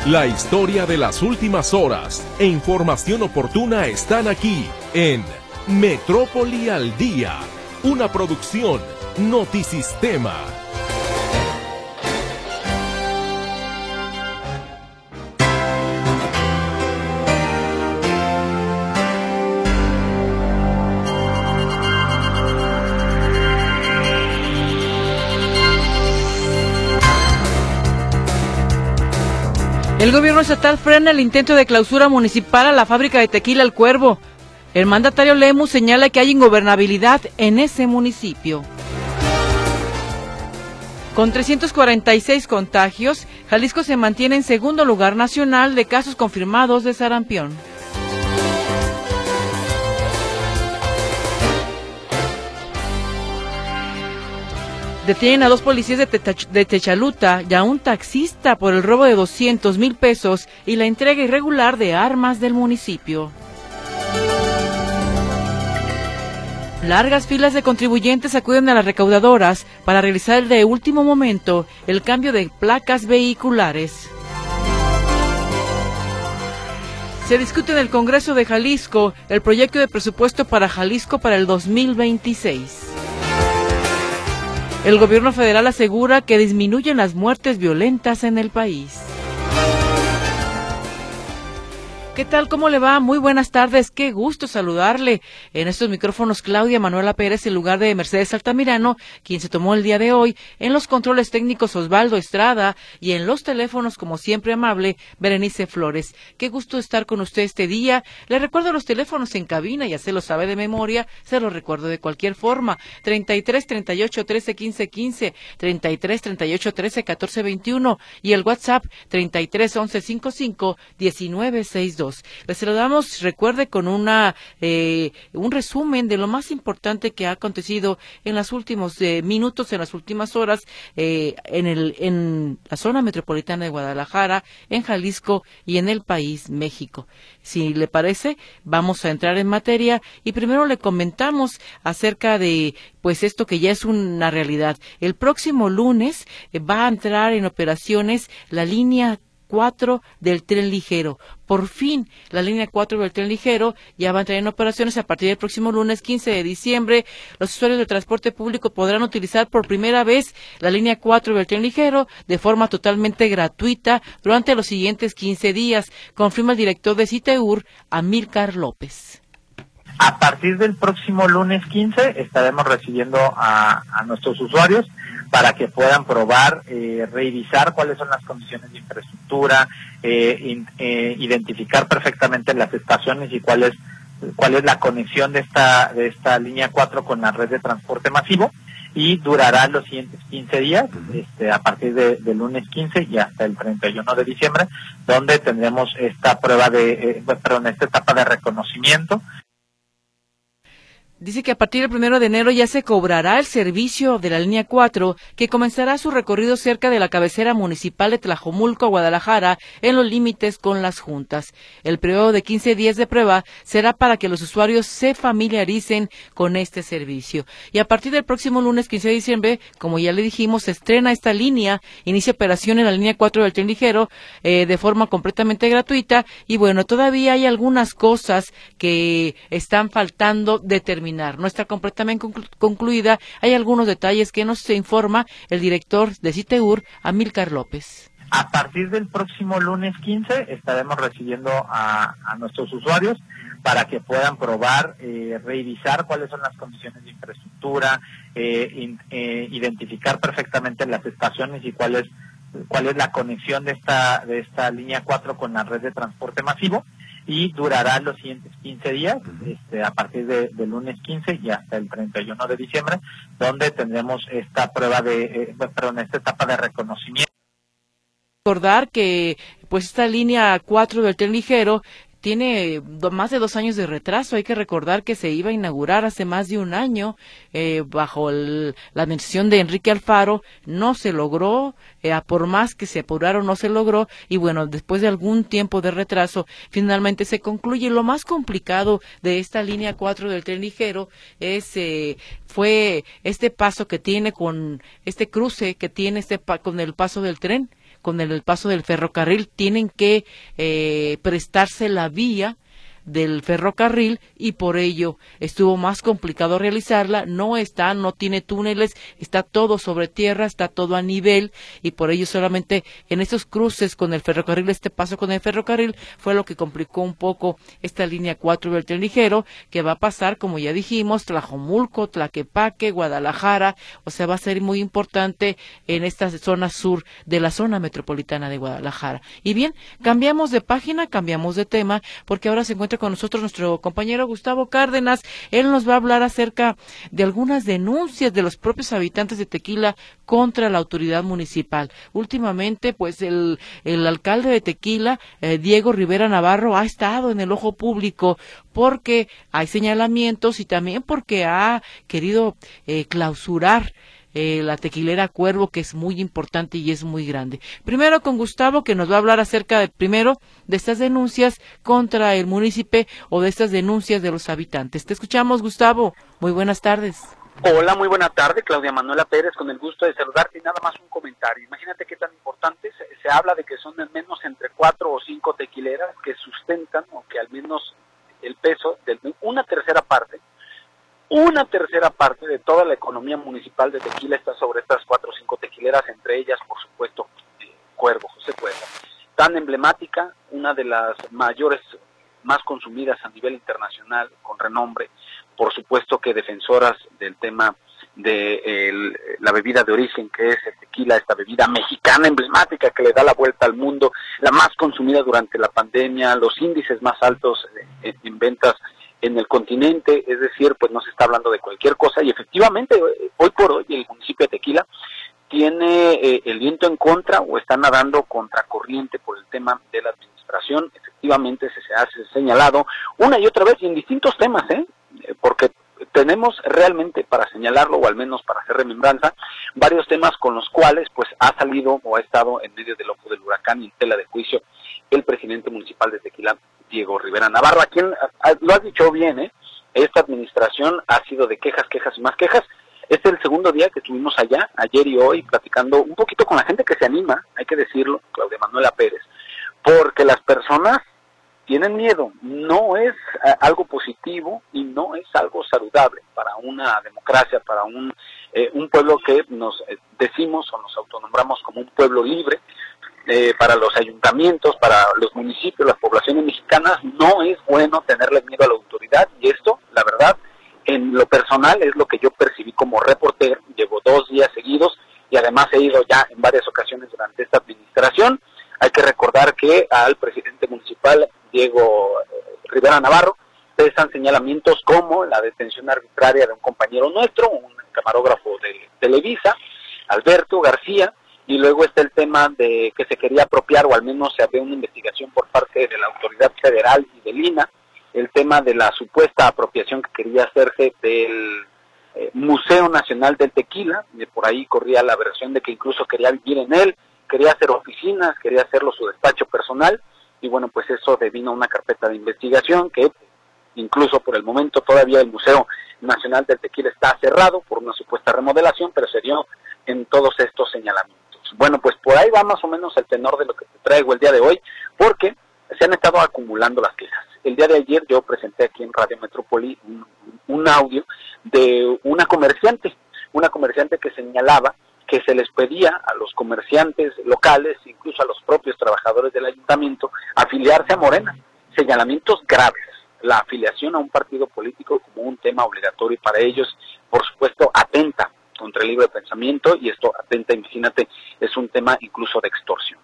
La historia de las últimas horas e información oportuna están aquí en Metrópoli al Día, una producción Notisistema. El gobierno estatal frena el intento de clausura municipal a la fábrica de tequila El Cuervo. El mandatario Lemus señala que hay ingobernabilidad en ese municipio. Con 346 contagios, Jalisco se mantiene en segundo lugar nacional de casos confirmados de sarampión. Detienen a 2 policías de Techaluta y a un taxista por el robo de 200,000 pesos y la entrega irregular de armas del municipio. Largas filas de contribuyentes acuden a las recaudadoras para realizar de último momento el cambio de placas vehiculares. Se discute en el Congreso de Jalisco el proyecto de presupuesto para Jalisco para el 2026. El gobierno federal asegura que disminuyen las muertes violentas en el país. ¿Qué tal? ¿Cómo le va? Muy buenas tardes. Qué gusto saludarle. En estos micrófonos Claudia Manuela Pérez en lugar de Mercedes Altamirano, quien se tomó el día de hoy. En los controles técnicos Osvaldo Estrada y en los teléfonos, como siempre amable, Berenice Flores. Qué gusto estar con usted este día. Le recuerdo los teléfonos en cabina, ya se lo sabe de memoria, se los recuerdo de cualquier forma. 33 38 13 15 15, 33 38 13 14 21 y el WhatsApp 33 11 55 19 62. Les saludamos, recuerde, con un resumen de lo más importante que ha acontecido en los últimos minutos, en las últimas horas, en la zona metropolitana de Guadalajara, en Jalisco y en el país, México. Si le parece, vamos a entrar en materia y primero le comentamos acerca de pues esto que ya es una realidad. El próximo lunes va a entrar en operaciones la línea 4 del tren ligero. Por fin, la línea 4 del tren ligero ya va a entrar en operaciones a partir del próximo lunes 15 de diciembre. Los usuarios del transporte público podrán utilizar por primera vez la línea 4 del tren ligero de forma totalmente gratuita durante los siguientes 15 días, confirma el director de CITEUR, Amílcar López. A partir del próximo lunes 15 estaremos recibiendo a nuestros usuarios para que puedan probar, revisar cuáles son las condiciones de infraestructura, identificar perfectamente las estaciones y cuál es la conexión de esta línea 4 con la red de transporte masivo, y durará los siguientes 15 días, a partir del lunes 15 y hasta el 31 de diciembre, donde tendremos esta esta etapa de reconocimiento. Dice que a partir del 1 de enero ya se cobrará el servicio de la línea 4, que comenzará su recorrido cerca de la cabecera municipal de Tlajomulco, Guadalajara, en los límites con las juntas. El periodo de 15 días de prueba será para que los usuarios se familiaricen con este servicio. Y a partir del próximo lunes 15 de diciembre, como ya le dijimos, se estrena esta línea, inicia operación en la línea 4 del tren ligero de forma completamente gratuita. Y bueno, todavía hay algunas cosas que están faltando determinar. No está completamente concluida. Hay algunos detalles que nos informa el director de CITEUR, Amílcar López. A partir del próximo lunes 15 estaremos recibiendo a nuestros usuarios para que puedan probar, revisar cuáles son las condiciones de infraestructura, identificar perfectamente las estaciones y cuál es la conexión de esta línea 4 con la red de transporte masivo, y durará los siguientes 15 días, a partir del lunes 15 y hasta el 31 de diciembre, donde tendremos esta esta etapa de reconocimiento. Recordar que pues esta línea 4 del tren ligero tiene más de 2 años de retraso. Hay que recordar que se iba a inaugurar hace más de un año bajo la administración de Enrique Alfaro. No se logró, por más que se apuraron, no se logró. Y bueno, después de algún tiempo de retraso, finalmente se concluye. Lo más complicado de esta línea 4 del tren ligero fue este paso que tiene con este cruce que tiene con el paso del tren, con el paso del ferrocarril, tienen que prestarse la vía del ferrocarril y por ello estuvo más complicado realizarla. No tiene túneles, está todo sobre tierra, está todo a nivel y por ello solamente en estos cruces con el ferrocarril, este paso con el ferrocarril fue lo que complicó un poco esta línea 4 del tren ligero, que va a pasar, como ya dijimos, Tlajomulco, Tlaquepaque, Guadalajara, o sea, va a ser muy importante en esta zona sur de la zona metropolitana de Guadalajara. Y bien, cambiamos de página, cambiamos de tema, porque ahora se encuentra con nosotros nuestro compañero Gustavo Cárdenas. Él nos va a hablar acerca de algunas denuncias de los propios habitantes de Tequila contra la autoridad municipal. Últimamente, pues el alcalde de Tequila, Diego Rivera Navarro, ha estado en el ojo público porque hay señalamientos y también porque ha querido clausurar la tequilera Cuervo, que es muy importante y es muy grande. Primero con Gustavo, que nos va a hablar acerca de estas denuncias contra el municipio o de estas denuncias de los habitantes. Te escuchamos, Gustavo. Muy buenas tardes. Hola, muy buena tarde, Claudia Manuela Pérez, con el gusto de saludarte y nada más un comentario. Imagínate qué tan importante, se habla de que son al menos entre 4 o 5 tequileras que sustentan, o que al menos el peso de una tercera parte de toda la economía municipal de Tequila está sobre estas 4 o 5 tequileras, entre ellas, por supuesto, Cuervo, José Cuervo. Tan emblemática, una de las mayores, más consumidas a nivel internacional, con renombre, por supuesto que defensoras del tema de la bebida de origen, que es el tequila, esta bebida mexicana emblemática que le da la vuelta al mundo, la más consumida durante la pandemia, los índices más altos en ventas en el continente, es decir, pues no se está hablando de cualquier cosa, y efectivamente hoy por hoy el municipio de Tequila tiene el viento en contra o está nadando contracorriente por el tema de la administración. Efectivamente se ha señalado una y otra vez y en distintos temas, porque tenemos realmente para señalarlo, o al menos para hacer remembranza, varios temas con los cuales pues ha salido o ha estado en medio del ojo del huracán y en tela de juicio el presidente municipal de Tequila, Diego Rivera Navarro, a quien lo has dicho bien, esta administración ha sido de quejas y más quejas. Este es el segundo día que estuvimos allá, ayer y hoy, platicando un poquito con la gente que se anima, hay que decirlo, Claudia Manuela Pérez, porque las personas tienen miedo, no es algo positivo y no es algo saludable para una democracia, para un pueblo que nos decimos o nos autonombramos como un pueblo libre. Para los ayuntamientos, para los municipios, las poblaciones mexicanas, no es bueno tenerle miedo a la autoridad, y esto, la verdad, en lo personal es lo que yo percibí como reportero. Llevo 2 días seguidos y además he ido ya en varias ocasiones durante esta administración. Hay que recordar que al presidente municipal, Diego Rivera Navarro, pesan señalamientos como la detención arbitraria de un compañero nuestro, un camarógrafo de Televisa, Alberto García, y luego está el tema de que se quería apropiar, o al menos se había una investigación por parte de la autoridad federal y del INAH, el tema de la supuesta apropiación que quería hacerse del Museo Nacional del Tequila. Por ahí corría la versión de que incluso quería vivir en él, quería hacer oficinas, quería hacerlo su despacho personal, y bueno, pues eso devino una carpeta de investigación que incluso por el momento todavía el Museo Nacional del Tequila está cerrado por una supuesta remodelación, pero se dio en todos estos señalamientos. Bueno, pues por ahí va más o menos el tenor de lo que te traigo el día de hoy, porque se han estado acumulando las quejas. El día de ayer yo presenté aquí en Radio Metrópoli un audio de una comerciante que señalaba que se les pedía a los comerciantes locales, incluso a los propios trabajadores del ayuntamiento, afiliarse a Morena. Señalamientos graves. La afiliación a un partido político como un tema obligatorio para ellos, por supuesto, atenta contra el libre pensamiento, y esto atenta, imagínate, es un tema incluso de extorsión.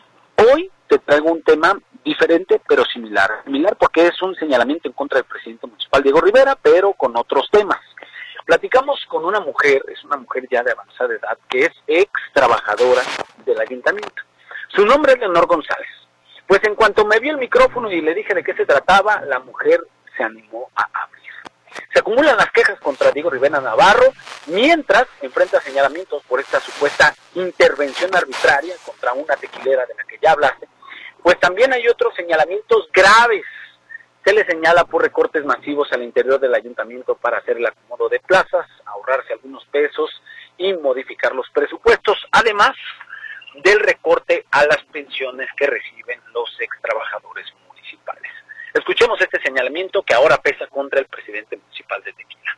Hoy te traigo un tema diferente, pero similar porque es un señalamiento en contra del presidente municipal Diego Rivera, pero con otros temas. Platicamos con una mujer, es una mujer ya de avanzada edad, que es ex trabajadora del ayuntamiento. Su nombre es Leonor González. Pues en cuanto me vio el micrófono y le dije de qué se trataba, la mujer se animó a hablar. Se acumulan las quejas contra Diego Rivera Navarro, mientras enfrenta señalamientos por esta supuesta intervención arbitraria contra una tequilera de la que ya hablaste. Pues también hay otros señalamientos graves. Se le señala por recortes masivos al interior del ayuntamiento para hacer el acomodo de plazas, ahorrarse algunos pesos y modificar los presupuestos. Además, del recorte a las pensiones que reciben los extrabajadores municipales. Escuchemos este señalamiento que ahora pesa contra el presidente municipal de Tequila.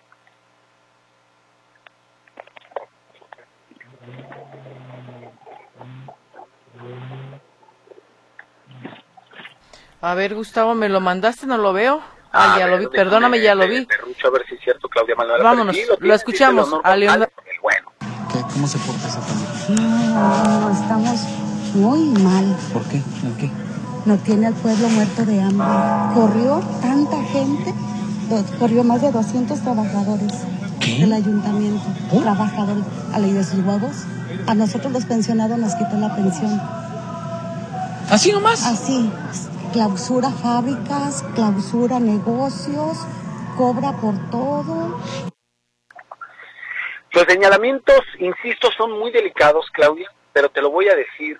A ver, Gustavo, ¿me lo mandaste? ¿No lo veo? Ya lo vi, perdóname, ya lo vi. A ver si es cierto, Claudia Manuela. Vámonos, lo escuchamos. A León. Bueno. ¿Cómo se porta esa familia? No, estamos muy mal. ¿Por qué? ¿En qué? No tiene al pueblo muerto de hambre. Corrió tanta gente, corrió más de 200 trabajadores del ayuntamiento. Trabajadores a ley de sus huevos. A nosotros los pensionados nos quitó la pensión. ¿Así nomás? Así. Clausura fábricas, clausura negocios, cobra por todo. Los señalamientos, insisto, son muy delicados, Claudia, pero te lo voy a decir.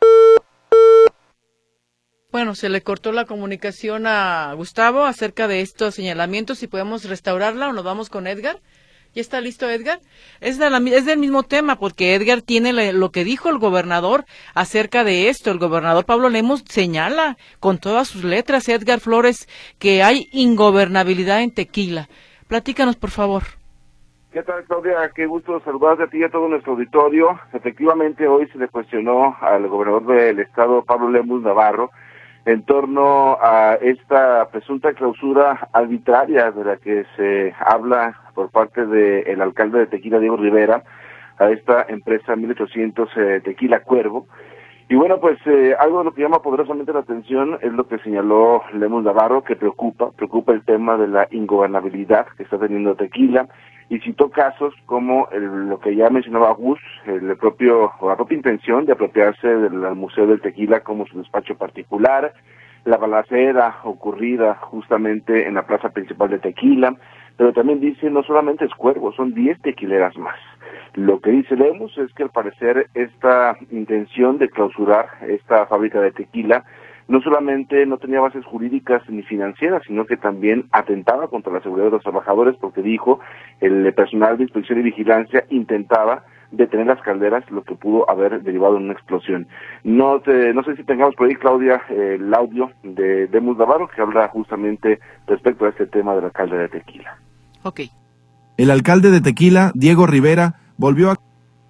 Bueno, se le cortó la comunicación a Gustavo acerca de estos señalamientos. Si podemos restaurarla o nos vamos con Edgar. ¿Ya está listo, Edgar? Es del mismo tema, porque Edgar tiene lo que dijo el gobernador acerca de esto. El gobernador Pablo Lemus señala con todas sus letras, Edgar Flores, que hay ingobernabilidad en Tequila. Platícanos, por favor. ¿Qué tal, Claudia? Qué gusto saludarte a ti y a todo nuestro auditorio. Efectivamente, hoy se le cuestionó al gobernador del estado, Pablo Lemus Navarro, en torno a esta presunta clausura arbitraria de la que se habla por parte del alcalde de Tequila, Diego Rivera, a esta empresa 1800 Tequila Cuervo. Y bueno, pues algo de lo que llama poderosamente la atención es lo que señaló Lemus Navarro, que preocupa el tema de la ingobernabilidad que está teniendo Tequila, y citó casos como lo que ya mencionaba Gus, la propia intención de apropiarse del Museo del Tequila como su despacho particular, la balacera ocurrida justamente en la plaza principal de Tequila, pero también dice no solamente es Cuervo, son 10 tequileras más. Lo que dice Lemus es que al parecer esta intención de clausurar esta fábrica de tequila no solamente no tenía bases jurídicas ni financieras, sino que también atentaba contra la seguridad de los trabajadores, porque dijo el personal de inspección y vigilancia intentaba detener las calderas, lo que pudo haber derivado en una explosión. No sé si tengamos por ahí, Claudia, el audio de Lemus Navarro, que habla justamente respecto a este tema del alcalde de Tequila. Ok. El alcalde de Tequila, Diego Rivera, volvió a...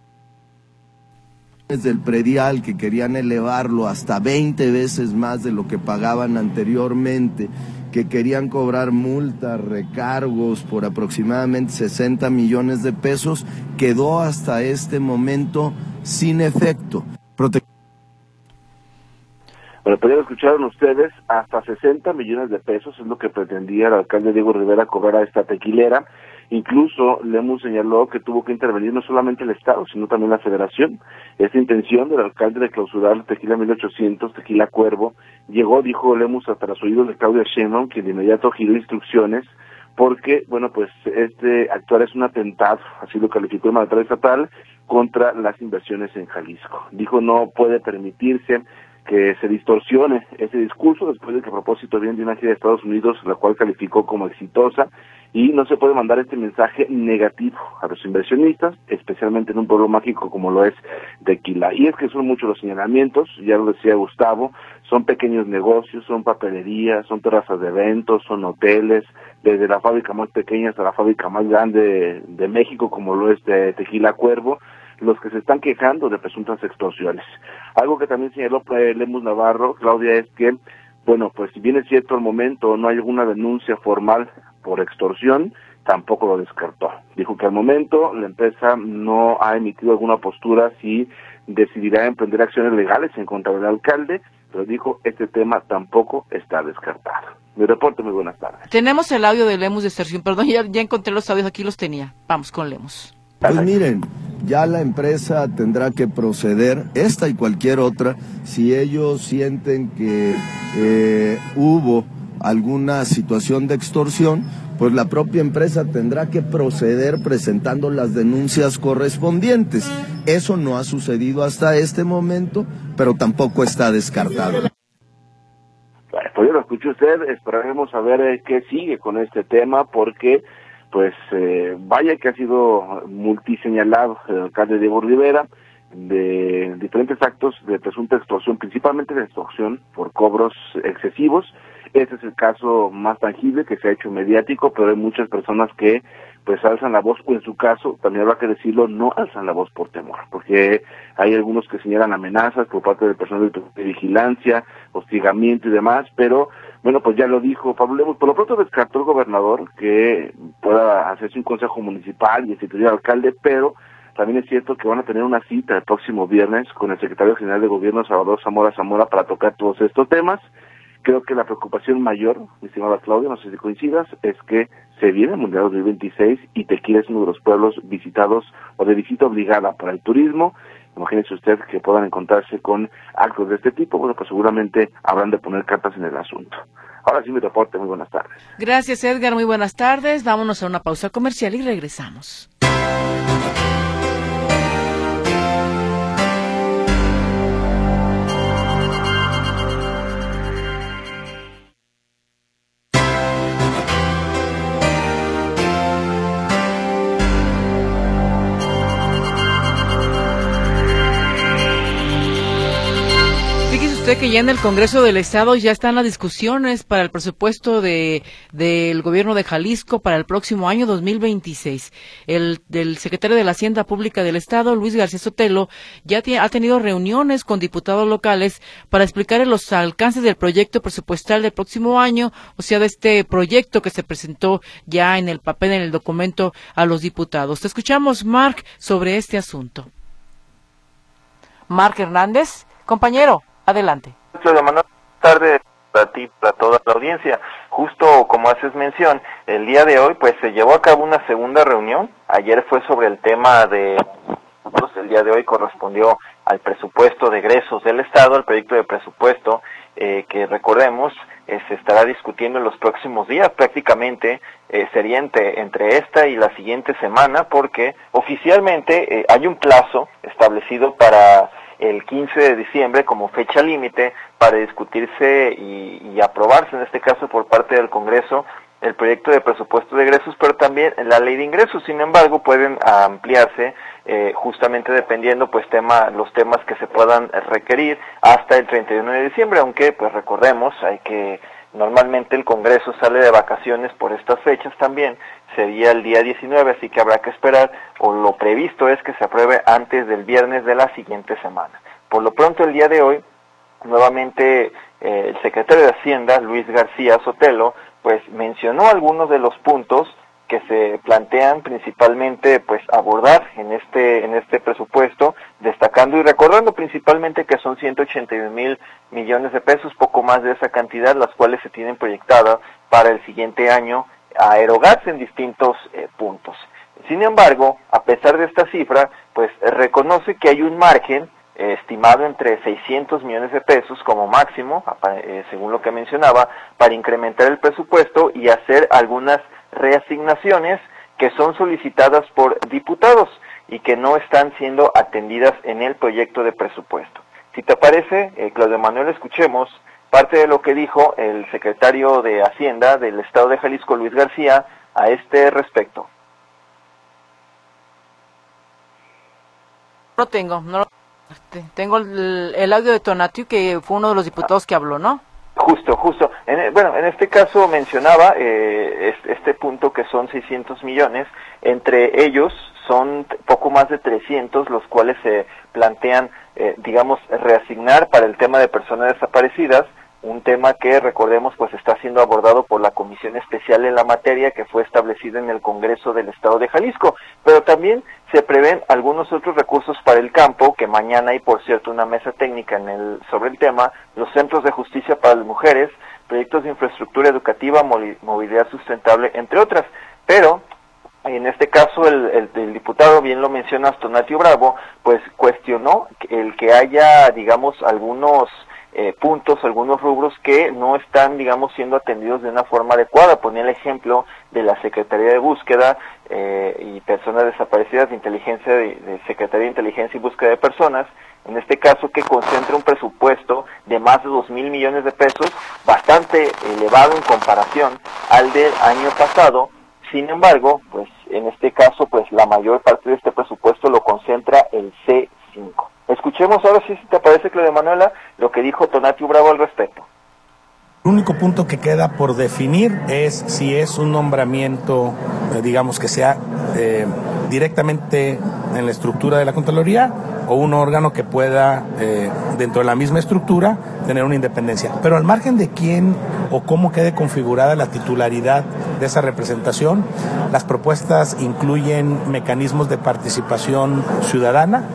del predial, que querían elevarlo hasta 20 veces más de lo que pagaban anteriormente, que querían cobrar multas, recargos por aproximadamente 60 millones de pesos, quedó hasta este momento sin efecto. Bueno, pues ya lo escucharon ustedes, hasta 60 millones de pesos es lo que pretendía el alcalde Diego Rivera cobrar a esta tequilera. Incluso Lemus señaló que tuvo que intervenir no solamente el Estado, sino también la Federación. Esta intención del alcalde de clausurar Tequila 1800, Tequila Cuervo, llegó, dijo Lemus, hasta los oídos de Claudia Sheinbaum, quien de inmediato giró instrucciones, porque, bueno, pues este actuar es un atentado, así lo calificó el mandatario estatal, contra las inversiones en Jalisco. Dijo no puede permitirse que se distorsione ese discurso después de que a propósito viene de una gira de Estados Unidos, la cual calificó como exitosa, y no se puede mandar este mensaje negativo a los inversionistas, especialmente en un pueblo mágico como lo es Tequila. Y es que son muchos los señalamientos, ya lo decía Gustavo, son pequeños negocios, son papelerías, son terrazas de eventos, son hoteles, desde la fábrica más pequeña hasta la fábrica más grande de México, como lo es de Tequila Cuervo, los que se están quejando de presuntas extorsiones. Algo que también señaló Lemus Navarro, Claudia, es que, bueno, pues si bien es cierto al momento no hay alguna denuncia formal por extorsión, tampoco lo descartó. Dijo que al momento la empresa no ha emitido alguna postura si decidirá emprender acciones legales en contra del alcalde, pero dijo este tema tampoco está descartado. Mi reporte, muy buenas tardes. Tenemos el audio de Lemus de extorsión, perdón, ya encontré los audios, aquí los tenía. Vamos con Lemus. Pues miren, ya la empresa tendrá que proceder, esta y cualquier otra, si ellos sienten que hubo alguna situación de extorsión, pues la propia empresa tendrá que proceder presentando las denuncias correspondientes. Eso no ha sucedido hasta este momento, pero tampoco está descartado. Bueno, pues ya lo escuchó usted, esperaremos a ver qué sigue con este tema, porque pues vaya que ha sido multiseñalado el alcalde Diego Rivera. de diferentes actos de presunta extorsión, principalmente de extorsión por cobros excesivos. Ese es el caso más tangible que se ha hecho mediático, pero hay muchas personas que pues alzan la voz, o en su caso, también habrá que decirlo, no alzan la voz por temor, porque hay algunos que señalan amenazas por parte del personal de vigilancia, hostigamiento y demás, pero bueno, pues ya lo dijo Pablo Lemus. Por lo pronto descartó el gobernador que pueda hacerse un consejo municipal y instituir al alcalde, pero también es cierto que van a tener una cita el próximo viernes con el secretario general de gobierno, Salvador Zamora, para tocar todos estos temas. Creo que la preocupación mayor, mi estimada Claudia, no sé si coincidas, es que se viene el Mundial 2026 y Tequila es uno de los pueblos visitados o de visita obligada para el turismo. Imagínese usted que puedan encontrarse con actos de este tipo. Bueno, pues seguramente habrán de poner cartas en el asunto. Ahora sí mi reporte, muy buenas tardes. Gracias, Edgar, muy buenas tardes. Vámonos a una pausa comercial y regresamos. Usted que ya en el Congreso del Estado ya están las discusiones para el presupuesto del gobierno de Jalisco para el próximo año 2026. Del secretario de la Hacienda Pública del Estado, Luis García Sotelo, ya ha tenido reuniones con diputados locales para explicar los alcances del proyecto presupuestal del próximo año, o sea, de este proyecto que se presentó ya en el papel, en el documento a los diputados. Te escuchamos, Marc, sobre este asunto. Marc Hernández, compañero. Adelante. Claudia Manuel, buenas tardes para ti, para toda la audiencia. Justo como haces mención, el día de hoy pues se llevó a cabo una segunda reunión. Ayer fue sobre el tema de... El día de hoy correspondió al presupuesto de egresos del Estado, el proyecto de presupuesto que recordemos se estará discutiendo en los próximos días. Prácticamente sería entre esta y la siguiente semana, porque oficialmente hay un plazo establecido para el 15 de diciembre como fecha límite para discutirse y aprobarse, en este caso por parte del Congreso, el proyecto de presupuesto de egresos, pero también la ley de ingresos. Sin embargo, pueden ampliarse justamente dependiendo pues los temas que se puedan requerir hasta el 31 de diciembre, aunque pues recordemos, normalmente el Congreso sale de vacaciones por estas fechas también, sería el día 19, así que habrá que esperar, o lo previsto es que se apruebe antes del viernes de la siguiente semana. Por lo pronto, el día de hoy, nuevamente el secretario de Hacienda, Luis García Sotelo, pues mencionó algunos de los puntos que se plantean principalmente pues abordar en este presupuesto, destacando y recordando principalmente que son 181,000 millones de pesos, poco más de esa cantidad, las cuales se tienen proyectadas para el siguiente año a erogarse en distintos puntos. Sin embargo, a pesar de esta cifra, pues reconoce que hay un margen estimado entre 600 millones de pesos como máximo, según lo que mencionaba, para incrementar el presupuesto y hacer algunas reasignaciones que son solicitadas por diputados y que no están siendo atendidas en el proyecto de presupuesto. Si te parece, Claudio Manuel, escuchemos parte de lo que dijo el secretario de Hacienda del Estado de Jalisco, Luis García, a este respecto. Tengo el audio de Tonatiuh, que fue uno de los diputados que habló, ¿no? Justo. En este caso mencionaba este punto que son 600 millones, entre ellos son poco más de 300 los cuales se plantean, reasignar para el tema de personas desaparecidas, un tema que, recordemos, pues está siendo abordado por la Comisión Especial en la materia que fue establecida en el Congreso del Estado de Jalisco, pero también se prevén algunos otros recursos para el campo, que mañana hay, por cierto, una mesa técnica sobre el tema, los centros de justicia para las mujeres, proyectos de infraestructura educativa, movilidad sustentable, entre otras. Pero en este caso el diputado, bien lo mencionas, Tonatiuh Bravo, pues cuestionó el que haya, algunos puntos, algunos rubros que no están, siendo atendidos de una forma adecuada. Ponía el ejemplo de la Secretaría de Búsqueda y Personas Desaparecidas de Inteligencia, de Secretaría de Inteligencia y Búsqueda de Personas, en este caso que concentra un presupuesto de más de 2,000 millones de pesos, bastante elevado en comparación al del año pasado. Sin embargo, pues en este caso, pues la mayor parte de este presupuesto lo concentra el 2025. Escuchemos ahora sí, si te parece, Claudia Manuela, lo que dijo Tonatiuh Bravo al respecto. El único punto que queda por definir es si es un nombramiento, digamos, que sea directamente en la estructura de la Contraloría o un órgano que pueda, dentro de la misma estructura, tener una independencia. Pero al margen de quién o cómo quede configurada la titularidad de esa representación, las propuestas incluyen mecanismos de participación ciudadana.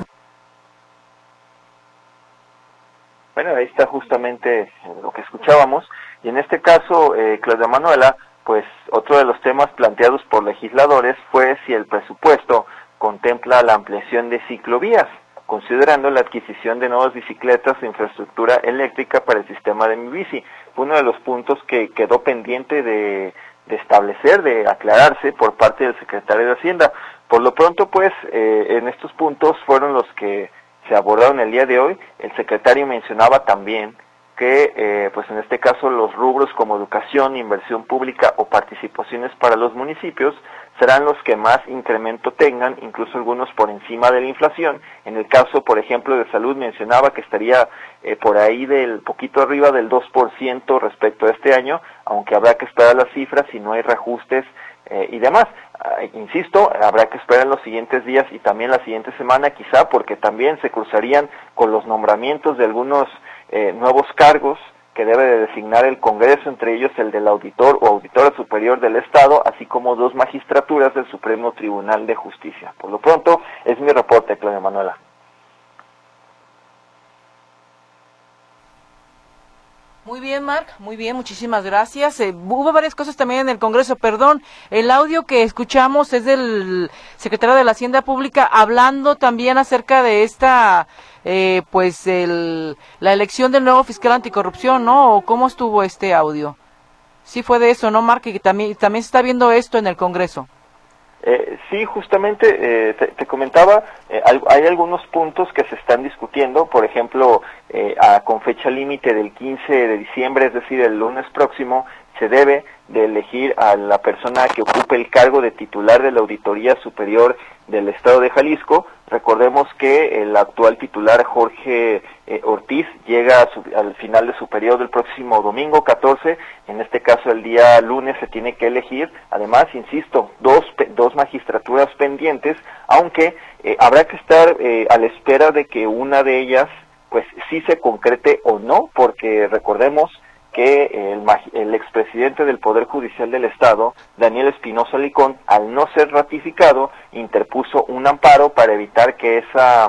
Bueno, ahí está justamente lo que escuchábamos, y en este caso, Claudia Manuela, pues otro de los temas planteados por legisladores fue si el presupuesto contempla la ampliación de ciclovías, considerando la adquisición de nuevas bicicletas e infraestructura eléctrica para el sistema de Mi Bici. Fue uno de los puntos que quedó pendiente de establecer, de aclararse por parte del secretario de Hacienda. Por lo pronto, pues, en estos puntos fueron los que se abordaron el día de hoy. El secretario mencionaba también que, pues en este caso, los rubros como educación, inversión pública o participaciones para los municipios serán los que más incremento tengan, incluso algunos por encima de la inflación. En el caso, por ejemplo, de salud, mencionaba que estaría por ahí del poquito arriba del 2% respecto a este año, aunque habrá que esperar las cifras si no hay reajustes y demás. Insisto, habrá que esperar los siguientes días y también la siguiente semana, quizá, porque también se cruzarían con los nombramientos de algunos nuevos cargos que debe de designar el Congreso, entre ellos el del auditor o auditora superior del Estado, así como 2 magistraturas del Supremo Tribunal de Justicia. Por lo pronto, es mi reporte, Claudia Manuela. Muy bien, Marc, muy bien, muchísimas gracias. Hubo varias cosas también en el Congreso, perdón, el audio que escuchamos es del secretario de la Hacienda Pública hablando también acerca de esta, la elección del nuevo fiscal anticorrupción, ¿no? ¿O cómo estuvo este audio? Sí fue de eso, ¿no, Marc? Que también se está viendo esto en el Congreso. Sí, justamente te comentaba, hay algunos puntos que se están discutiendo, por ejemplo, con fecha límite del 15 de diciembre, es decir, el lunes próximo, se debe de elegir a la persona que ocupe el cargo de titular de la Auditoría Superior del Estado de Jalisco. Recordemos que el actual titular, Jorge Ortiz, llega al final de su periodo el próximo domingo 14, en este caso el día lunes se tiene que elegir. Además, insisto, dos magistraturas pendientes, aunque habrá que estar a la espera de que una de ellas pues sí se concrete o no, porque recordemos que el expresidente del Poder Judicial del Estado, Daniel Espinosa Licón, al no ser ratificado, interpuso un amparo para evitar que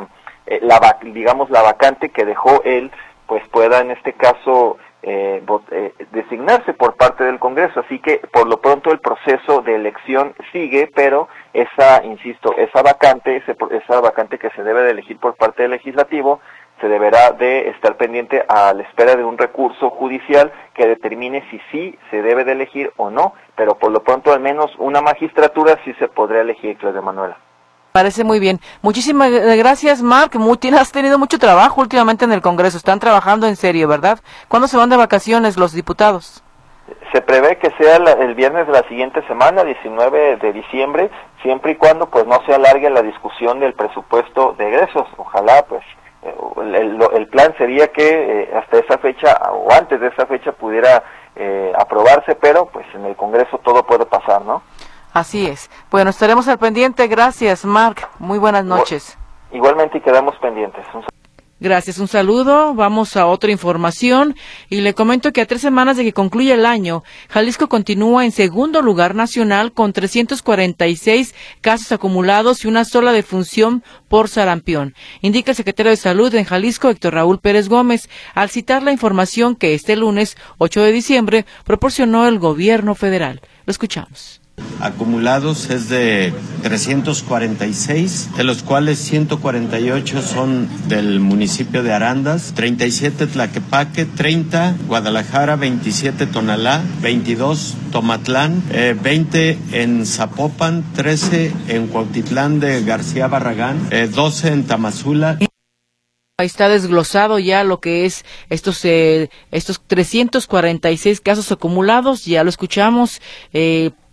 la vacante que dejó él, pues pueda en este caso designarse por parte del Congreso. Así que por lo pronto el proceso de elección sigue, pero esa vacante que se debe de elegir por parte del Legislativo se deberá de estar pendiente a la espera de un recurso judicial que determine si sí se debe de elegir o no, pero por lo pronto al menos una magistratura sí se podrá elegir, Claudia Manuela. Parece muy bien. Muchísimas gracias, Marc. Has tenido mucho trabajo últimamente en el Congreso. Están trabajando en serio, ¿verdad? ¿Cuándo se van de vacaciones los diputados? Se prevé que sea el viernes de la siguiente semana, 19 de diciembre, siempre y cuando pues no se alargue la discusión del presupuesto de egresos. Ojalá pues el plan sería que hasta esa fecha o antes de esa fecha pudiera aprobarse, pero pues en el Congreso todo puede pasar, ¿no? Así es. Bueno, estaremos al pendiente. Gracias, Marc. Muy buenas noches. Igualmente, y quedamos pendientes. Gracias, un saludo. Vamos a otra información y le comento que a 3 semanas de que concluya el año, Jalisco continúa en segundo lugar nacional con 346 casos acumulados y una sola defunción por sarampión, indica el secretario de Salud en Jalisco, Héctor Raúl Pérez Gómez, al citar la información que este lunes, 8 de diciembre, proporcionó el gobierno federal. Lo escuchamos. Acumulados es de 346, de los cuales 148 son del municipio de Arandas, 37 Tlaquepaque, 30 Guadalajara, 27 Tonalá, 22 Tomatlán, 20 en Zapopan, 13 en Cuautitlán de García Barragán, 12 en Tamazula. Ahí está desglosado ya lo que es estos 346 casos acumulados, ya lo escuchamos,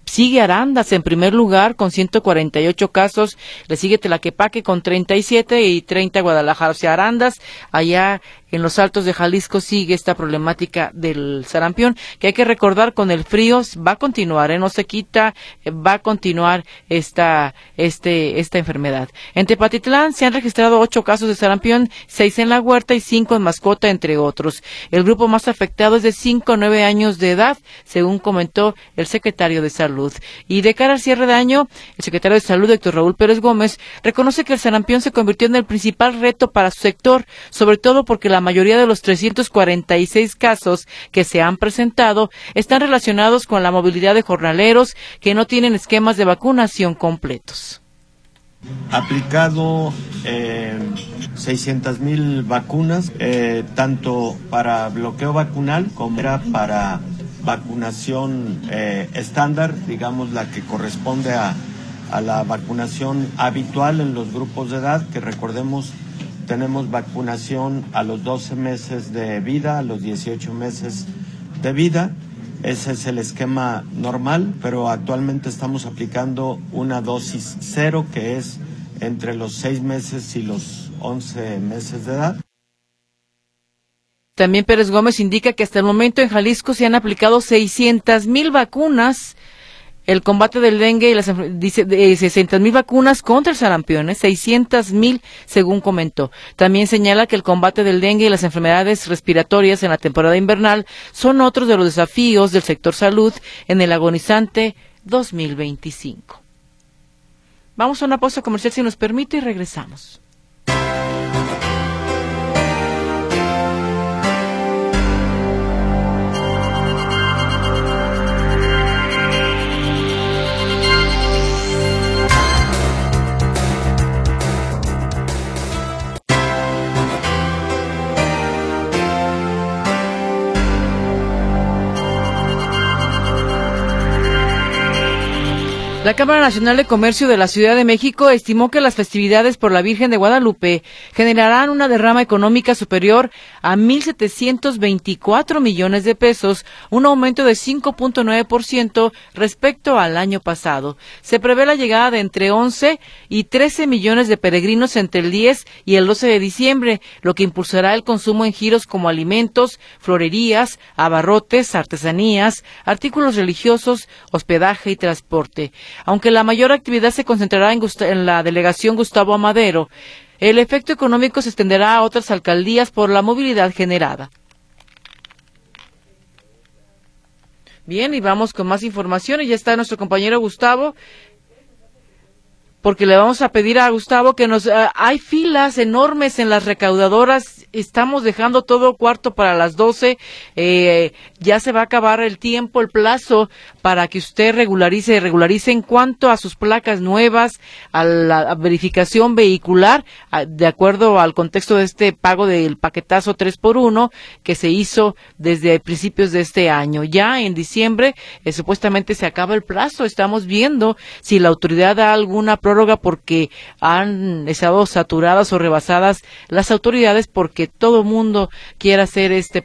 Sigue Arandas en primer lugar con 148 casos, le sigue Tlaquepaque con 37 y 30 Guadalajara. O sea, Arandas, allá en los Altos de Jalisco, sigue esta problemática del sarampión, que hay que recordar, con el frío va a continuar, no se quita, va a continuar esta enfermedad. En Tepatitlán se han registrado 8 casos de sarampión, 6 en La Huerta y 5 en Mascota, entre otros. El grupo más afectado es de 5 a 9 años de edad, según comentó el secretario de Salud. Y de cara al cierre de año, el secretario de Salud, Héctor Raúl Pérez Gómez, reconoce que el sarampión se convirtió en el principal reto para su sector, sobre todo porque la mayoría de los 346 casos que se han presentado están relacionados con la movilidad de jornaleros que no tienen esquemas de vacunación completos. Aplicado 600,000 vacunas, tanto para bloqueo vacunal como para vacunación estándar, digamos la que corresponde a la vacunación habitual en los grupos de edad, que recordemos tenemos vacunación a los 12 meses de vida, a los 18 meses de vida. Ese es el esquema normal, pero actualmente estamos aplicando una dosis 0, que es entre los 6 meses y los 11 meses de edad. También Pérez Gómez indica que hasta el momento en Jalisco se han aplicado 600,000 vacunas. El combate del dengue y dice 600,000 vacunas contra el sarampión, 600,000 según comentó. También señala que el combate del dengue y las enfermedades respiratorias en la temporada invernal son otros de los desafíos del sector salud en el agonizante 2025. Vamos a una pausa comercial si nos permite y regresamos. La Cámara Nacional de Comercio de la Ciudad de México estimó que las festividades por la Virgen de Guadalupe generarán una derrama económica superior a 1,724 millones de pesos, un aumento de 5.9% respecto al año pasado. Se prevé la llegada de entre 11 y 13 millones de peregrinos entre el 10 y el 12 de diciembre, lo que impulsará el consumo en giros como alimentos, florerías, abarrotes, artesanías, artículos religiosos, hospedaje y transporte. Aunque la mayor actividad se concentrará en la delegación Gustavo Amadero, el efecto económico se extenderá a otras alcaldías por la movilidad generada. Bien, y vamos con más información, y ya está nuestro compañero Gustavo, porque le vamos a pedir a Gustavo que hay filas enormes en las recaudadoras, estamos dejando todo cuarto para las 12, ya se va a acabar el tiempo, el plazo para que usted regularice en cuanto a sus placas nuevas, a la verificación vehicular, de acuerdo al contexto de este pago del paquetazo 3x1 que se hizo desde principios de este año. Ya en diciembre supuestamente se acaba el plazo, estamos viendo si la autoridad da alguna prórroga porque han estado saturadas o rebasadas las autoridades, porque todo mundo quiere hacer este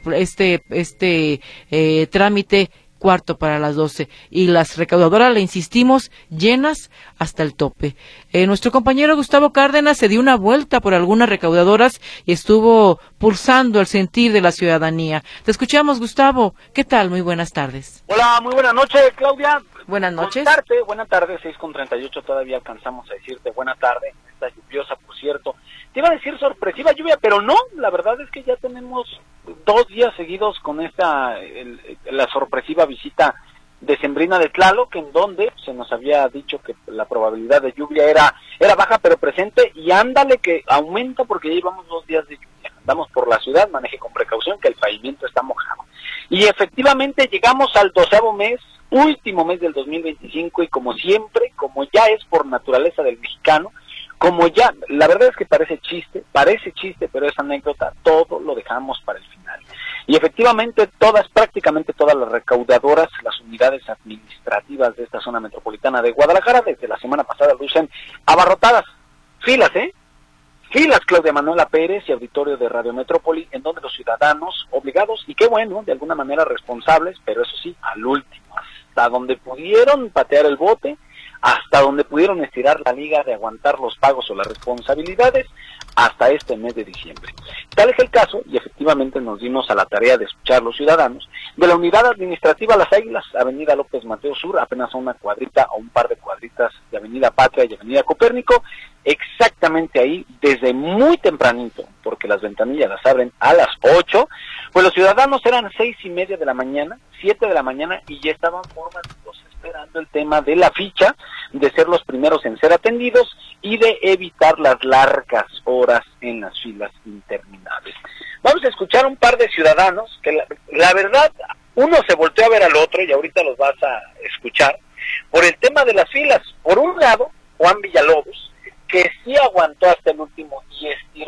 trámite cuarto para las 12, y las recaudadoras, le insistimos, llenas hasta el tope. Nuestro compañero Gustavo Cárdenas se dio una vuelta por algunas recaudadoras y estuvo pulsando el sentir de la ciudadanía. Te escuchamos, Gustavo. ¿Qué tal? Muy buenas tardes. Hola, muy buenas noches, Claudia. Buenas noches. Buenas tardes, 6:38, todavía alcanzamos a decirte buena tarde, está lluviosa, por cierto. Te iba a decir sorpresiva lluvia, pero no, la verdad es que ya tenemos 2 días seguidos con la sorpresiva visita decembrina de Tlaloc, en donde se nos había dicho que la probabilidad de lluvia era baja pero presente, y ándale que aumenta porque ya llevamos 2 días de lluvia. Andamos por la ciudad, maneje con precaución que el pavimento está mojado. Y efectivamente llegamos al 12º mes, último mes del 2025, y como siempre, como ya es por naturaleza del mexicano, como ya, la verdad es que parece chiste, pero es anécdota, todo lo dejamos para el final. Y efectivamente prácticamente todas las recaudadoras, las unidades administrativas de esta zona metropolitana de Guadalajara, desde la semana pasada lucen abarrotadas. Filas, Claudia Manuela Pérez y auditorio de Radio Metrópoli, en donde los ciudadanos obligados, y qué bueno, de alguna manera responsables, pero eso sí, al último, hasta donde pudieron patear el bote, hasta donde pudieron estirar la liga de aguantar los pagos o las responsabilidades hasta este mes de diciembre. Tal es el caso, y efectivamente nos dimos a la tarea de escuchar a los ciudadanos, de la unidad administrativa Las Águilas, Avenida López Mateos Sur, apenas a una cuadrita o un par de cuadritas de Avenida Patria y Avenida Copérnico, exactamente ahí, desde muy tempranito, porque las ventanillas las abren a las 8, pues los ciudadanos eran 6:30 de la mañana, 7 de la mañana, y ya estaban formaditos esperando el tema de la ficha, de ser los primeros en ser atendidos y de evitar las largas horas en las filas interminables. Vamos a escuchar un par de ciudadanos que la verdad, uno se volteó a ver al otro y ahorita los vas a escuchar, por el tema de las filas. Por un lado, Juan Villalobos, que sí aguantó hasta el último y estiró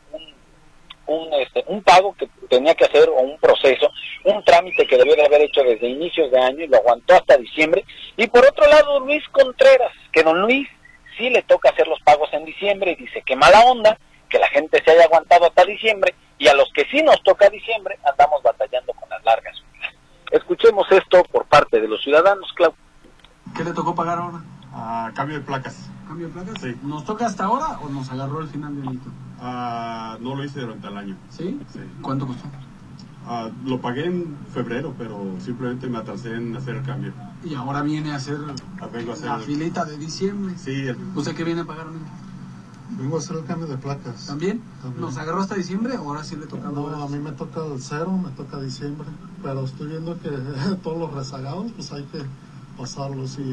un pago que tenía que hacer, o un proceso, un trámite que debió de haber hecho desde inicios de año, y lo aguantó hasta diciembre. Y por otro lado, Luis Contreras, que don Luis sí le toca hacer los pagos en diciembre, y dice que mala onda que la gente se haya aguantado hasta diciembre, y a los que sí nos toca diciembre andamos batallando con las largas filas. Escuchemos esto por parte de los ciudadanos, Clau. ¿Qué le tocó pagar ahora? Cambio de placas. ¿Cambio de placas? Sí. ¿Nos toca hasta ahora o nos agarró el final del hito? No lo hice durante el año. ¿Sí? Sí. ¿Cuánto costó? Lo pagué en febrero, pero simplemente me atrasé en hacer el cambio. Y ahora viene a hacer la filita de diciembre. Sí. ¿Usted qué viene a pagar, amigo? Vengo a hacer el cambio de placas. ¿También? ¿Nos agarró hasta diciembre o ahora sí le toca? No, a mí me toca el 0, me toca diciembre. Pero estoy viendo que todos los rezagados, pues hay que pasarlos. Y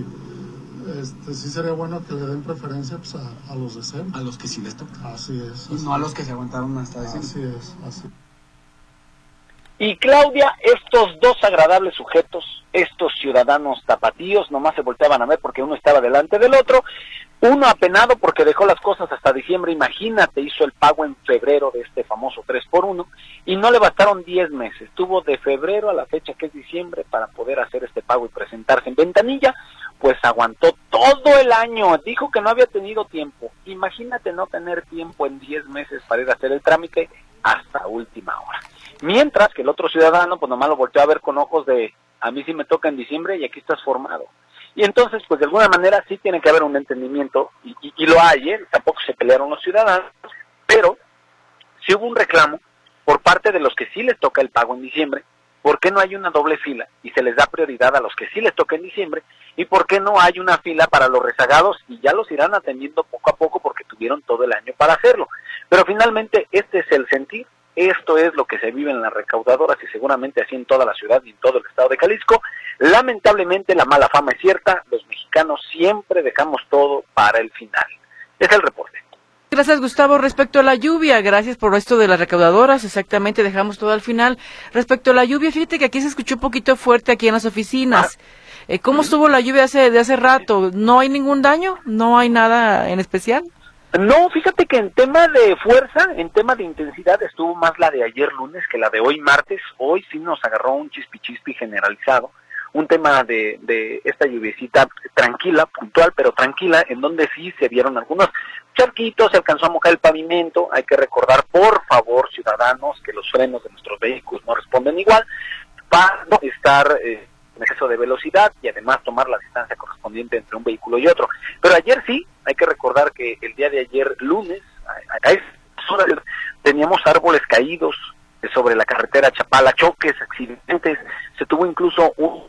sí sería bueno que le den preferencia pues, a los de 0. A los que sí les toca. Así es. Y no a los que se aguantaron hasta diciembre. Así es. Y Claudia, estos dos agradables sujetos, estos ciudadanos tapatíos, nomás se volteaban a ver porque uno estaba delante del otro, uno apenado porque dejó las cosas hasta diciembre, imagínate, hizo el pago en febrero de este famoso 3x1, y no le bastaron 10 meses, tuvo de febrero a la fecha que es diciembre para poder hacer este pago y presentarse en ventanilla, pues aguantó todo el año, dijo que no había tenido tiempo, imagínate no tener tiempo en 10 meses para ir a hacer el trámite hasta última hora. Mientras que el otro ciudadano, pues nomás lo volteó a ver con ojos de, a mí sí me toca en diciembre y aquí estás formado. Y entonces, pues de alguna manera sí tiene que haber un entendimiento, y lo hay, tampoco se pelearon los ciudadanos, pero sí hubo un reclamo por parte de los que sí les toca el pago en diciembre. ¿Por qué no hay una doble fila y se les da prioridad a los que sí les toca en diciembre? ¿Y por qué no hay una fila para los rezagados y ya los irán atendiendo poco a poco porque tuvieron todo el año para hacerlo? Pero finalmente este es el sentir. Esto es lo que se vive en las recaudadoras y seguramente así en toda la ciudad y en todo el estado de Jalisco. Lamentablemente la mala fama es cierta, los mexicanos siempre dejamos todo para el final. Es el reporte. Gracias, Gustavo. Respecto a la lluvia, gracias por esto de las recaudadoras, exactamente, dejamos todo al final. Respecto a la lluvia, fíjate que aquí se escuchó un poquito fuerte aquí en las oficinas. ¿Cómo estuvo la lluvia de hace rato? ¿No hay ningún daño? ¿No hay nada en especial? No, fíjate que en tema de fuerza, en tema de intensidad, estuvo más la de ayer lunes que la de hoy martes. Hoy sí nos agarró un chispi generalizado, un tema de esta lluviecita tranquila, puntual, pero tranquila, en donde sí se vieron algunos charquitos, se alcanzó a mojar el pavimento. Hay que recordar, por favor, ciudadanos, que los frenos de nuestros vehículos no responden igual, para no estar en exceso de velocidad y además tomar la distancia correspondiente entre un vehículo y otro. Pero ayer sí, hay que recordar que el día de ayer, lunes, a esas horas teníamos árboles caídos sobre la carretera Chapala, choques, accidentes, se tuvo incluso un...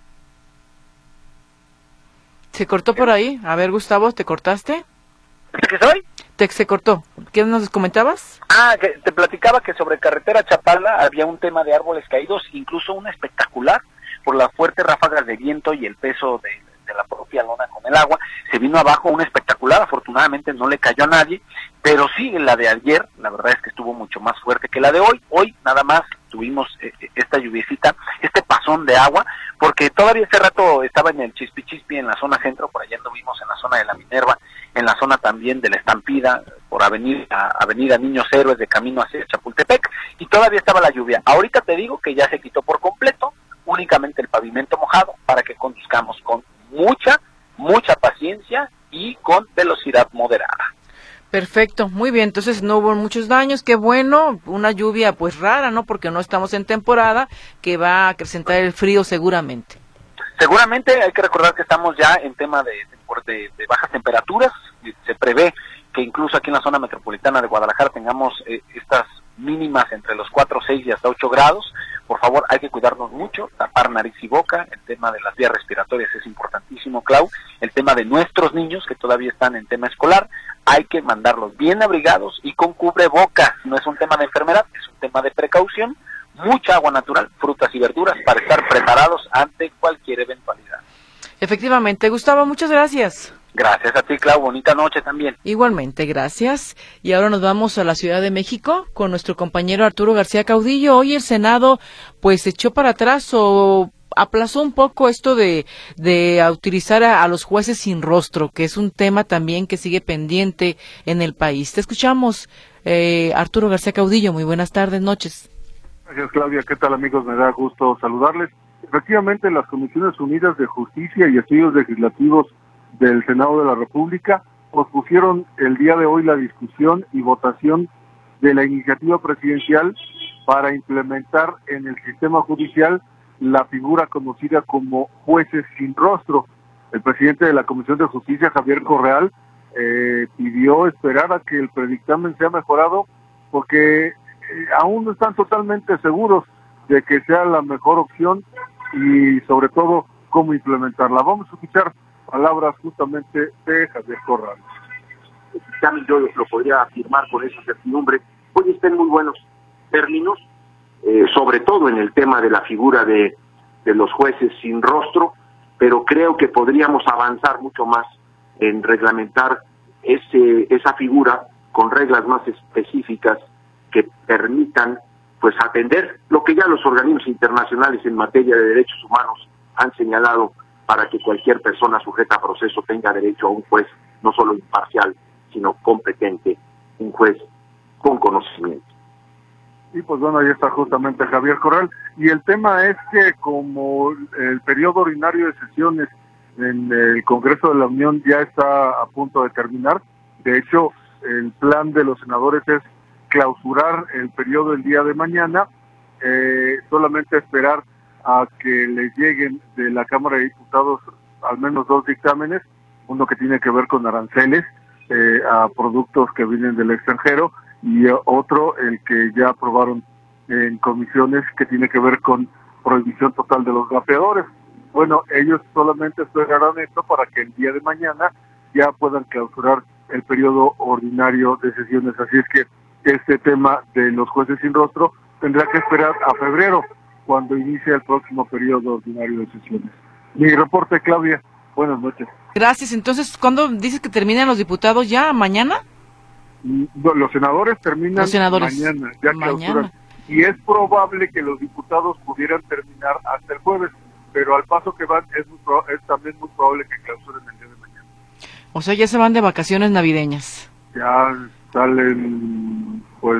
¿Se cortó por ahí? A ver, Gustavo, ¿te cortaste? ¿Qué soy? Se cortó. ¿Qué nos comentabas? Que te platicaba que sobre carretera Chapala había un tema de árboles caídos, incluso un espectacular, por las fuertes ráfagas de viento y el peso de la propia lona con el agua, se vino abajo un espectacular, afortunadamente no le cayó a nadie, pero sí, la de ayer, la verdad es que estuvo mucho más fuerte que la de hoy. Hoy nada más tuvimos esta lluviecita, este pasón de agua, porque todavía hace rato estaba en el chispi en la zona centro, por allá anduvimos en la zona de la Minerva, en la zona también de la Estampida, por avenida Niños Héroes de camino hacia Chapultepec, y todavía estaba la lluvia. Ahorita te digo que ya se quitó por completo, únicamente el pavimento mojado, para que conduzcamos con mucha paciencia y con velocidad moderada. Perfecto, muy bien, entonces no hubo muchos daños, qué bueno, una lluvia pues rara, ¿no? Porque no estamos en temporada, que va a acrecentar el frío seguramente. Seguramente hay que recordar que estamos ya en tema de bajas temperaturas. Se prevé que incluso aquí en la zona metropolitana de Guadalajara tengamos estas mínimas entre los 4, 6 y hasta 8 grados. Por favor, hay que cuidarnos mucho, tapar nariz y boca. El tema de las vías respiratorias es importantísimo, Clau. El tema de nuestros niños que todavía están en tema escolar, hay que mandarlos bien abrigados y con cubrebocas. No es un tema de enfermedad, es un tema de precaución. Mucha agua natural, frutas y verduras para estar preparados ante cualquier eventualidad. Efectivamente. Gustavo, muchas gracias. Gracias a ti, Clau. Bonita noche también. Igualmente, gracias. Y ahora nos vamos a la Ciudad de México con nuestro compañero Arturo García Caudillo. Hoy el Senado pues echó para atrás o aplazó un poco esto de utilizar a los jueces sin rostro, que es un tema también que sigue pendiente en el país. Te escuchamos, Arturo García Caudillo. Muy buenas tardes, noches. Gracias, Claudia. ¿Qué tal, amigos? Me da gusto saludarles. Efectivamente, las Comisiones Unidas de Justicia y Estudios Legislativos del Senado de la República pospusieron el día de hoy la discusión y votación de la iniciativa presidencial para implementar en el sistema judicial la figura conocida como jueces sin rostro. El presidente de la Comisión de Justicia, Javier Correal, pidió esperar a que el predictamen sea mejorado porque aún no están totalmente seguros de que sea la mejor opción y sobre todo cómo implementarla. Vamos a escuchar palabras justamente de Javier Corral. El dictamen yo lo podría afirmar con esa certidumbre. Hoy está en muy buenos términos, sobre todo en el tema de la figura de los jueces sin rostro, pero creo que podríamos avanzar mucho más en reglamentar esa figura con reglas más específicas que permitan pues atender lo que ya los organismos internacionales en materia de derechos humanos han señalado para que cualquier persona sujeta a proceso tenga derecho a un juez no solo imparcial, sino competente, un juez con conocimiento. Y pues bueno, ahí está justamente Javier Corral. Y el tema es que como el periodo ordinario de sesiones en el Congreso de la Unión ya está a punto de terminar, de hecho el plan de los senadores es clausurar el periodo el día de mañana, solamente esperar a que les lleguen de la Cámara de Diputados al menos 2 dictámenes, uno que tiene que ver con aranceles a productos que vienen del extranjero y otro, el que ya aprobaron en comisiones, que tiene que ver con prohibición total de los vapeadores. Bueno, ellos solamente esperarán esto para que el día de mañana ya puedan clausurar el periodo ordinario de sesiones, así es que este tema de los jueces sin rostro tendrá que esperar a febrero, cuando inicie el próximo periodo ordinario de sesiones. Mi reporte, Claudia. Buenas noches. Gracias. Entonces, ¿cuándo dices que terminan los diputados? ¿Ya mañana? Los senadores terminan mañana, ya clausuran. Y es probable que los diputados pudieran terminar hasta el jueves, pero al paso que van es también muy probable que clausuren el día de mañana. O sea, ya se van de vacaciones navideñas. Ya salen, pues,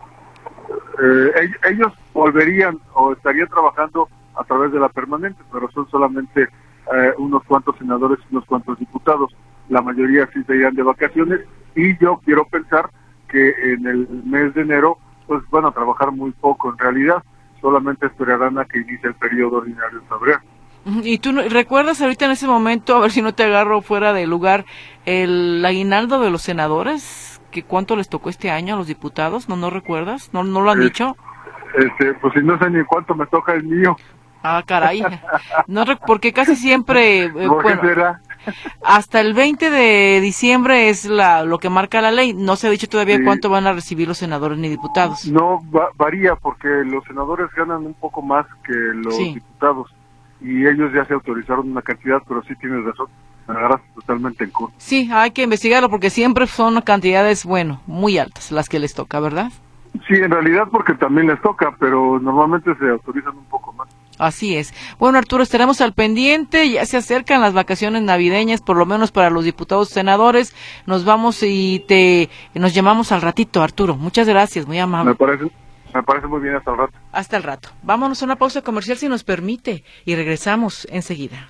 ellos volverían o estarían trabajando a través de la permanente, pero son solamente unos cuantos senadores y unos cuantos diputados. La mayoría sí se irán de vacaciones y yo quiero pensar que en el mes de enero pues van a trabajar muy poco. En realidad solamente esperarán a que inicie el periodo ordinario en febrero. ¿Y tú recuerdas ahorita en ese momento, a ver si no te agarro fuera de lugar, el aguinaldo de los senadores? ¿Que cuánto les tocó este año a los diputados? ¿No recuerdas? ¿No lo han dicho? Pues si no sé ni cuánto me toca el mío. Ah, caray. No, porque casi siempre... ¿Por qué será? Hasta el 20 de diciembre es lo que marca la ley. No se ha dicho todavía Sí. cuánto van a recibir los senadores ni diputados. No, varía porque los senadores ganan un poco más que los diputados y ellos ya se autorizaron una cantidad, pero sí tienes razón, me agarras totalmente en curva. Sí, hay que investigarlo porque siempre son cantidades, muy altas las que les toca, ¿verdad? Sí, en realidad porque también les toca, pero normalmente se autorizan un poco más. Así es. Bueno, Arturo, estaremos al pendiente. Ya se acercan las vacaciones navideñas, por lo menos para los diputados y senadores. Nos vamos y nos llamamos al ratito, Arturo. Muchas gracias, muy amable. Me parece muy bien, hasta el rato. Hasta el rato. Vámonos a una pausa comercial si nos permite y regresamos enseguida.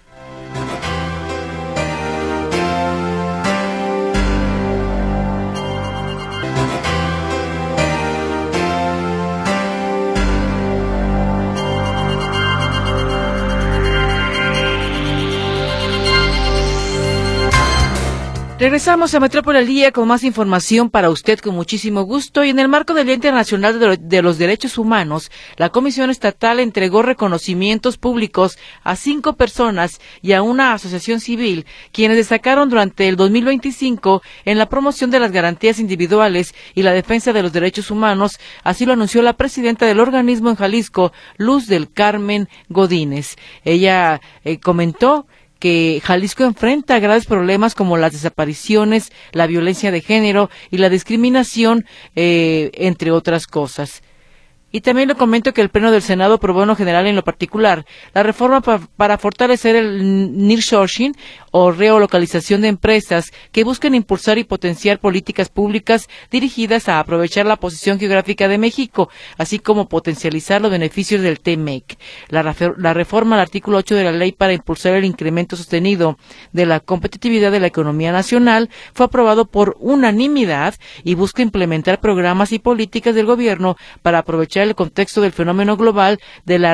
Regresamos a Metrópoli al Día con más información para usted con muchísimo gusto. Y en el marco del Día Internacional de los Derechos Humanos, la Comisión Estatal entregó reconocimientos públicos a 5 personas y a una asociación civil, quienes destacaron durante el 2025 en la promoción de las garantías individuales y la defensa de los derechos humanos. Así lo anunció la presidenta del organismo en Jalisco, Luz del Carmen Godínez. Ella comentó que Jalisco enfrenta graves problemas como las desapariciones, la violencia de género y la discriminación, entre otras cosas. Y también le comento que el Pleno del Senado aprobó en lo general y en lo particular la reforma para fortalecer el nearshoring o relocalización de empresas que busquen impulsar y potenciar políticas públicas dirigidas a aprovechar la posición geográfica de México, así como potencializar los beneficios del TMEC. La reforma al artículo 8 de la ley para impulsar el incremento sostenido de la competitividad de la economía nacional fue aprobado por unanimidad y busca implementar programas y políticas del gobierno para aprovechar el contexto del fenómeno global de la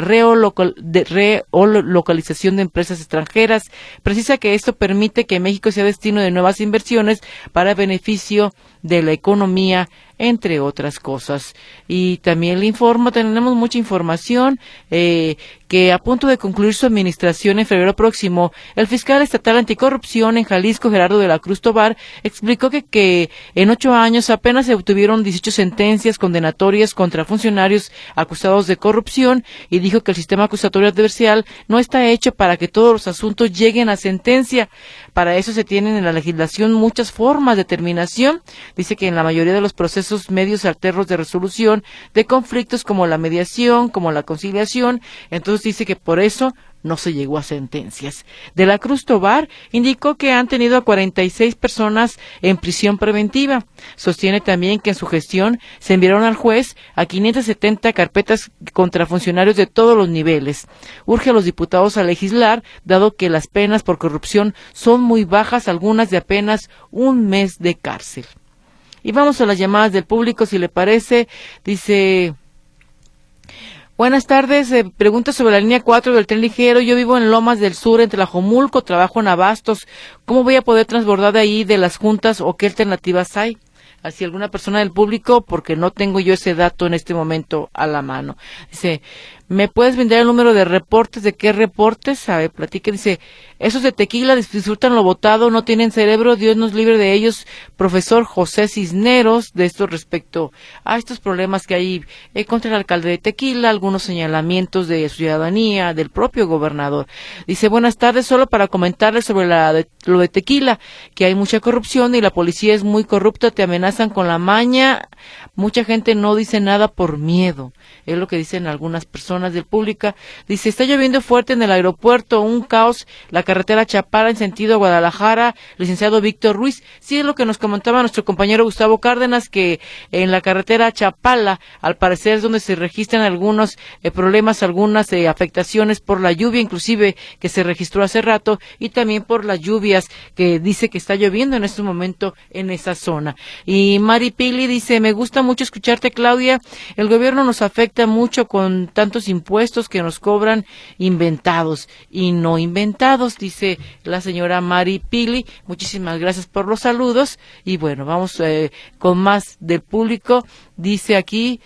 relocalización de empresas extranjeras. Precisa que esto permite que México sea destino de nuevas inversiones para beneficio de la economía, entre otras cosas. Y también le informo, tenemos mucha información, que a punto de concluir su administración en febrero próximo, el fiscal estatal anticorrupción en Jalisco, Gerardo de la Cruz Tobar, explicó que en 8 años apenas se obtuvieron 18 sentencias condenatorias contra funcionarios acusados de corrupción, y dijo que el sistema acusatorio adversarial no está hecho para que todos los asuntos lleguen a sentencia. Para eso se tienen en la legislación muchas formas de terminación. Dice que en la mayoría de los procesos medios alternos de resolución de conflictos, como la mediación, como la conciliación, entonces dice que por eso no se llegó a sentencias. De la Cruz Tobar indicó que han tenido a 46 personas en prisión preventiva. Sostiene también que en su gestión se enviaron al juez a 570 carpetas contra funcionarios de todos los niveles. Urge a los diputados a legislar, dado que las penas por corrupción son muy bajas, algunas de apenas 1 mes de cárcel. Y vamos a las llamadas del público, si le parece. Dice: buenas tardes, pregunta sobre la línea 4 del tren ligero. Yo vivo en Lomas del Sur, en Tlajomulco, trabajo en Abastos. ¿Cómo voy a poder transbordar de ahí de las juntas o qué alternativas hay? Así alguna persona del público, porque no tengo yo ese dato en este momento a la mano. Dice: ¿me puedes brindar el número de reportes? ¿De qué reportes? A ver, platique. Dice: esos de Tequila disfrutan lo botado, no tienen cerebro, Dios nos libre de ellos. Profesor José Cisneros, de esto respecto a estos problemas que hay contra el alcalde de Tequila, algunos señalamientos de ciudadanía, del propio gobernador. Dice: buenas tardes, solo para comentarles sobre lo de Tequila, que hay mucha corrupción y la policía es muy corrupta, te amenazan con la maña, mucha gente no dice nada por miedo. Es lo que dicen algunas personas del público. Dice: está lloviendo fuerte en el aeropuerto, un caos, la carretera Chapala en sentido Guadalajara, licenciado Víctor Ruiz. Sí, es lo que nos comentaba nuestro compañero Gustavo Cárdenas, que en la carretera Chapala, al parecer, es donde se registran algunos problemas, algunas afectaciones por la lluvia, inclusive que se registró hace rato, y también por las lluvias que dice que está lloviendo en este momento en esa zona. Y Mari Pili dice: me gusta mucho escucharte, Claudia, el gobierno nos afecta mucho con tantos impuestos que nos cobran inventados y no inventados, dice la señora Mari Pili. Muchísimas gracias por los saludos. Y bueno, vamos con más del público. Dice aquí: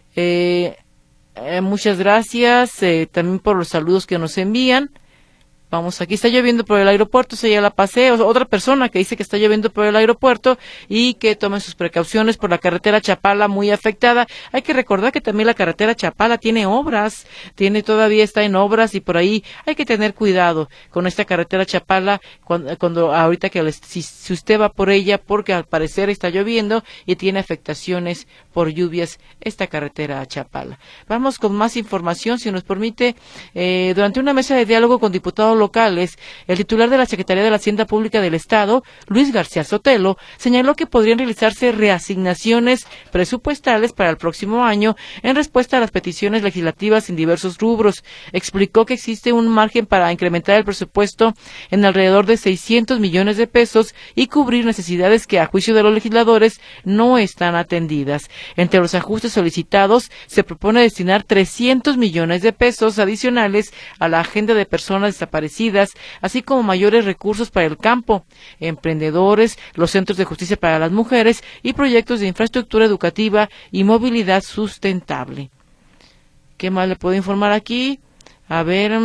muchas gracias también por los saludos que nos envían. Vamos, aquí está lloviendo por el aeropuerto, ya la pasé. Otra persona que dice que está lloviendo por el aeropuerto y que tomen sus precauciones por la carretera Chapala, muy afectada. Hay que recordar que también la carretera Chapala tiene obras, todavía está en obras, y por ahí hay que tener cuidado con esta carretera Chapala cuando ahorita si usted va por ella, porque al parecer está lloviendo y tiene afectaciones por lluvias esta carretera Chapala. Vamos con más información, si nos permite. Durante una mesa de diálogo con diputados locales, el titular de la Secretaría de la Hacienda Pública del Estado, Luis García Sotelo, señaló que podrían realizarse reasignaciones presupuestales para el próximo año en respuesta a las peticiones legislativas en diversos rubros. Explicó que existe un margen para incrementar el presupuesto en alrededor de 600 millones de pesos y cubrir necesidades que, a juicio de los legisladores, no están atendidas. Entre los ajustes solicitados, se propone destinar 300 millones de pesos adicionales a la agenda de personas desaparecidas desaparecidas, así como mayores recursos para el campo, emprendedores, los centros de justicia para las mujeres y proyectos de infraestructura educativa y movilidad sustentable. ¿Qué más le puedo informar aquí? A ver,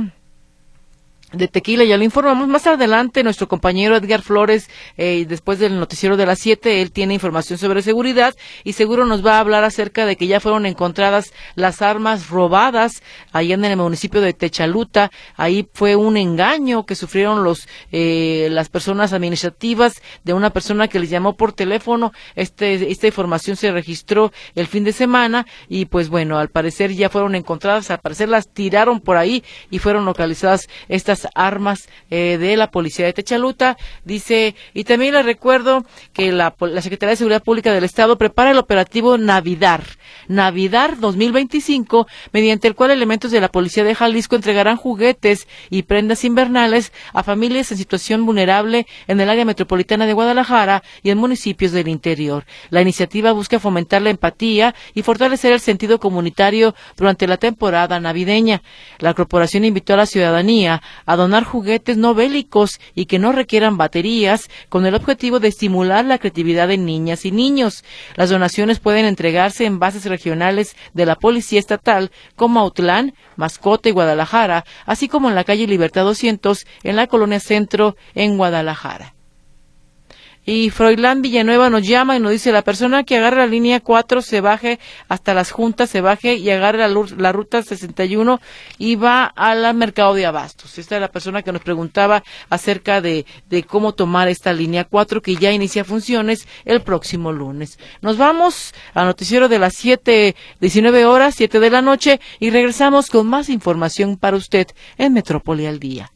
de Tequila ya lo informamos. Más adelante nuestro compañero Edgar Flores, después del noticiero de las 7, él tiene información sobre seguridad y seguro nos va a hablar acerca de que ya fueron encontradas las armas robadas allá en el municipio de Techaluta. Ahí fue un engaño que sufrieron las personas administrativas de una persona que les llamó por teléfono. Esta información se registró el fin de semana y pues bueno, al parecer ya fueron encontradas, al parecer las tiraron por ahí y fueron localizadas estas armas de la policía de Techaluta. Dice, y también les recuerdo que la Secretaría de Seguridad Pública del Estado prepara el operativo Navidad 2025, mediante el cual elementos de la Policía de Jalisco entregarán juguetes y prendas invernales a familias en situación vulnerable en el área metropolitana de Guadalajara y en municipios del interior. La iniciativa busca fomentar la empatía y fortalecer el sentido comunitario durante la temporada navideña. La corporación invitó a la ciudadanía a donar juguetes no bélicos y que no requieran baterías, con el objetivo de estimular la creatividad de niñas y niños. Las donaciones pueden entregarse en bases regionales de la Policía Estatal, como Autlán, Mascota y Guadalajara, así como en la calle Libertad 200, en la Colonia Centro, en Guadalajara. Y Froilán Villanueva nos llama y nos dice, la persona que agarre la línea 4 se baje hasta las juntas, se baje y agarre la ruta 61 y va al mercado de abastos. Esta es la persona que nos preguntaba acerca de cómo tomar esta línea 4 que ya inicia funciones el próximo lunes. Nos vamos al noticiero de las 19 horas, 7 de la noche y regresamos con más información para usted en Metrópoli al Día.